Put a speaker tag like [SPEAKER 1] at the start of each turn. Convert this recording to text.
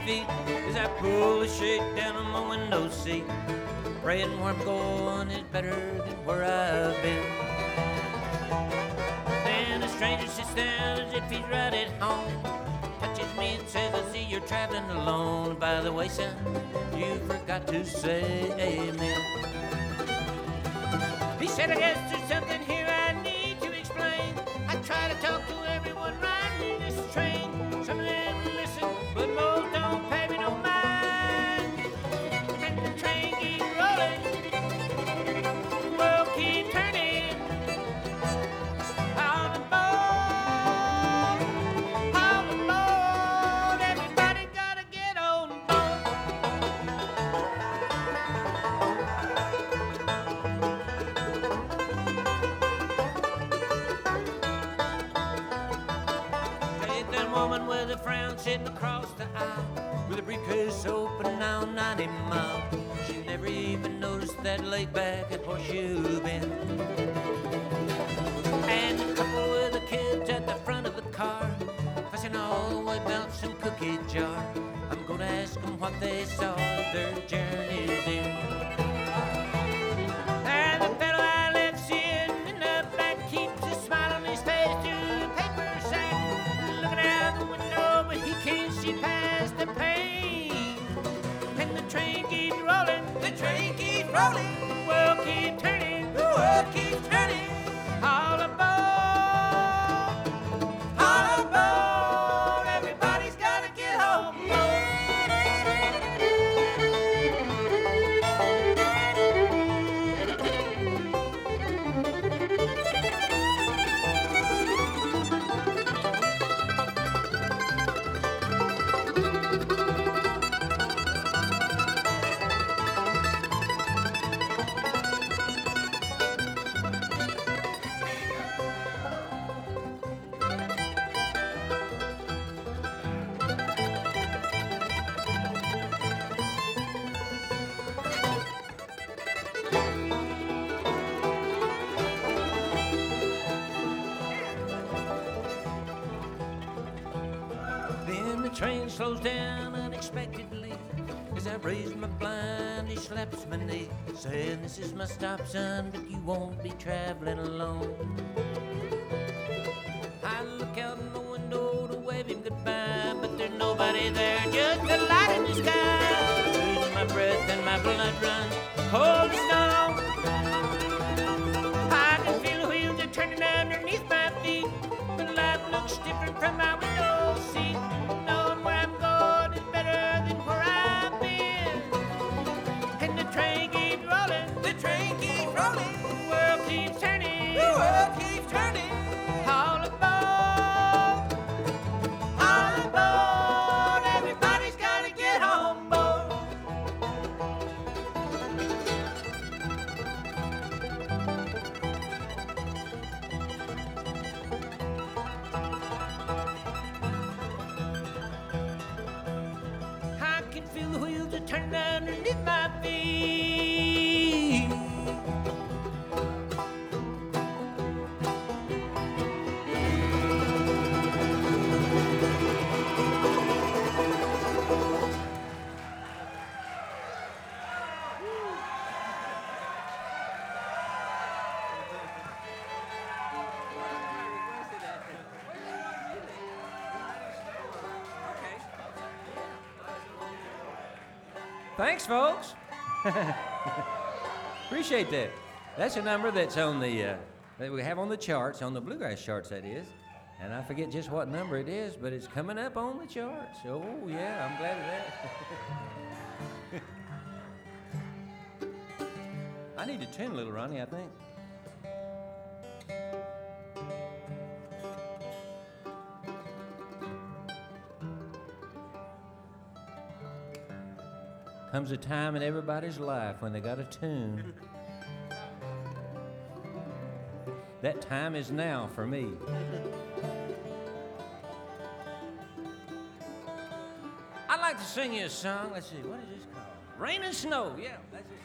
[SPEAKER 1] feet as I pull the shade down on my window seat. Praying where I'm going is better than where I've been. Then a stranger sits down as if he's right at home, touches me and says, I see you're traveling alone. By the way, son, you forgot to say amen. He said, I guess there's something here I need to explain. I try to talk to everyone riding this train. Some of them listen, but most don't pay me no mind. And the train keeps rolling, the world keeps turning. On the board, everybody gotta get on board. Hey, that woman with a frown sitting across the aisle, with a briefcase open now 90 miles. She never even noticed that laid back at Horseshoe Bend. And a couple with the kids at the front of the car, fussing all the way about some cookie jar. I'm gonna ask them what they saw their journeys in. And the fellow I left sitting in the back keeps a smile on his face through the paper sack, looking out the window, but he can't see past the pain. And the train keeps rolling, the train keeps rolling, the world keeps turning, the world keeps turning. All aboard, everybody's gotta get home. Then the train slows down unexpectedly as I raise my blind, he slaps my knee, saying, this is my stop, son, but you won't be traveling alone. I look out in the window to wave him goodbye, but there's nobody there, just a light in the sky. Losing my breath and my blood runs cold as snow. I can feel the wheels are turning underneath my feet, but life looks different from my window seat. Knowing where I'm going is better than where I've been. And the train keeps rolling, the train keeps rolling, the world keeps turning, the world keeps turning. All aboard, everybody's gotta get on board. I can feel the wheels are turning underneath my feet. Thanks, folks. Appreciate that. That's a number that's on the that we have on the charts, on the bluegrass charts, that is. And I forget just what number it is, but it's coming up on the charts. Oh yeah, I'm glad of that. I need to tune a little, Ronnie, I think. Comes a time in everybody's life when they got a tune. That time is now for me. I'd like to sing you a song. Let's see, what is this called? Rain and Snow. Yeah, that's it.